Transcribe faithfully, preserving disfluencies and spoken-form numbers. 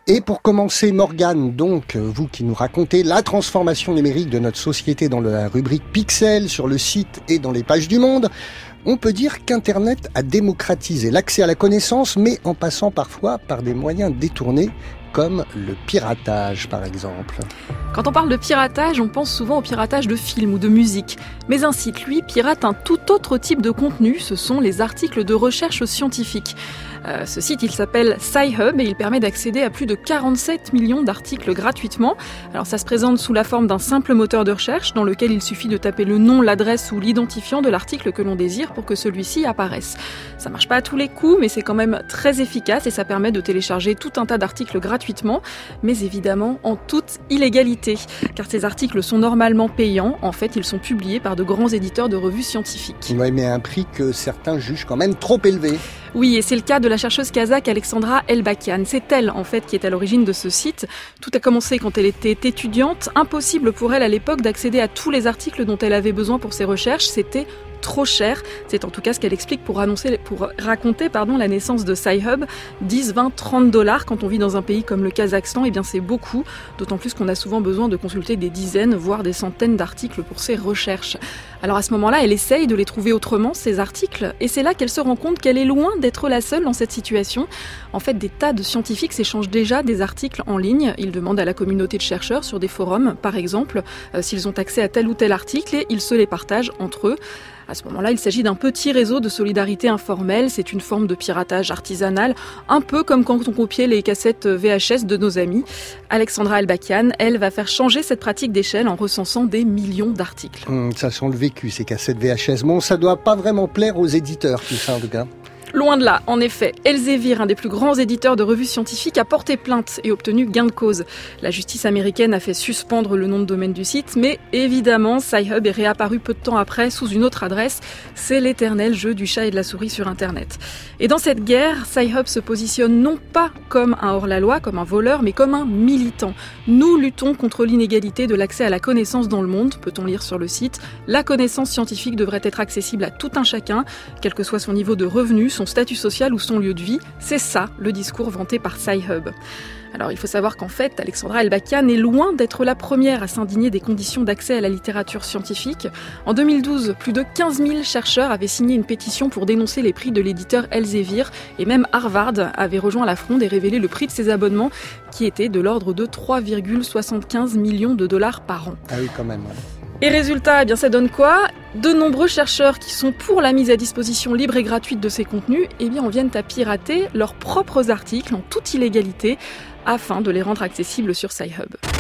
Et pour commencer, Morgane, donc, vous qui nous racontez la transformation numérique de notre société dans la rubrique Pixel sur le site et dans les pages du Monde, on peut dire qu'Internet a démocratisé l'accès à la connaissance, mais en passant parfois par des moyens détournés, comme le piratage, par exemple. Quand on parle de piratage, on pense souvent au piratage de films ou de musique. Mais un site, lui, pirate un tout autre type de contenu, ce sont les articles de recherche scientifique. Euh, ce site, il s'appelle Sci-Hub et il permet d'accéder à plus de quarante-sept millions d'articles gratuitement. Alors ça se présente sous la forme d'un simple moteur de recherche dans lequel il suffit de taper le nom, l'adresse ou l'identifiant de l'article que l'on désire pour que celui-ci apparaisse. Ça marche pas à tous les coups, mais c'est quand même très efficace et ça permet de télécharger tout un tas d'articles gratuitement, mais évidemment en toute illégalité. Car ces articles sont normalement payants. En fait, ils sont publiés par de grands éditeurs de revues scientifiques. Oui, mais à un prix que certains jugent quand même trop élevé. Oui, et c'est le cas de la chercheuse kazakh Alexandra Elbakian. C'est elle, en fait, qui est à l'origine de ce site. Tout a commencé quand elle était étudiante. Impossible pour elle, à l'époque, d'accéder à tous les articles dont elle avait besoin pour ses recherches. C'était trop cher. C'est en tout cas ce qu'elle explique pour, annoncer, pour raconter pardon, la naissance de Sci-Hub. dix, vingt, trente dollars quand on vit dans un pays comme le Kazakhstan, eh bien c'est beaucoup. D'autant plus qu'on a souvent besoin de consulter des dizaines, voire des centaines d'articles pour ses recherches. Alors à ce moment-là, elle essaye de les trouver autrement, ces articles, et c'est là qu'elle se rend compte qu'elle est loin d'être la seule dans cette situation. En fait, des tas de scientifiques s'échangent déjà des articles en ligne. Ils demandent à la communauté de chercheurs sur des forums, par exemple, euh, s'ils ont accès à tel ou tel article, et ils se les partagent entre eux. À ce moment-là, il s'agit d'un petit réseau de solidarité informelle. C'est une forme de piratage artisanal, un peu comme quand on copiait les cassettes V H S de nos amis. Alexandra Elbakian, elle, va faire changer cette pratique d'échelle en recensant des millions d'articles. Hum, ça sent le vécu, ces cassettes V H S. Bon, ça doit pas vraiment plaire aux éditeurs, tout ça, en tout cas. Loin de là, en effet, Elsevier, un des plus grands éditeurs de revues scientifiques, a porté plainte et obtenu gain de cause. La justice américaine a fait suspendre le nom de domaine du site, mais évidemment, Sci-Hub est réapparu peu de temps après sous une autre adresse. C'est l'éternel jeu du chat et de la souris sur Internet. Et dans cette guerre, Sci-Hub se positionne non pas comme un hors-la-loi, comme un voleur, mais comme un militant. Nous luttons contre l'inégalité de l'accès à la connaissance dans le monde, peut-on lire sur le site. La connaissance scientifique devrait être accessible à tout un chacun, quel que soit son niveau de revenu, son statut social ou son lieu de vie. C'est ça, le discours vanté par Sci-Hub. Alors il faut savoir qu'en fait, Alexandra Elbakian est loin d'être la première à s'indigner des conditions d'accès à la littérature scientifique. En deux mille douze, plus de quinze mille chercheurs avaient signé une pétition pour dénoncer les prix de l'éditeur Elsevier et même Harvard avait rejoint la fronde et révélé le prix de ses abonnements qui était de l'ordre de trois virgule soixante-quinze millions de dollars par an. Ah oui, quand même. Ouais. Et résultat, eh bien ça donne quoi ? De nombreux chercheurs qui sont pour la mise à disposition libre et gratuite de ces contenus, eh bien on vient à pirater leurs propres articles en toute illégalité afin de les rendre accessibles sur Sci-Hub.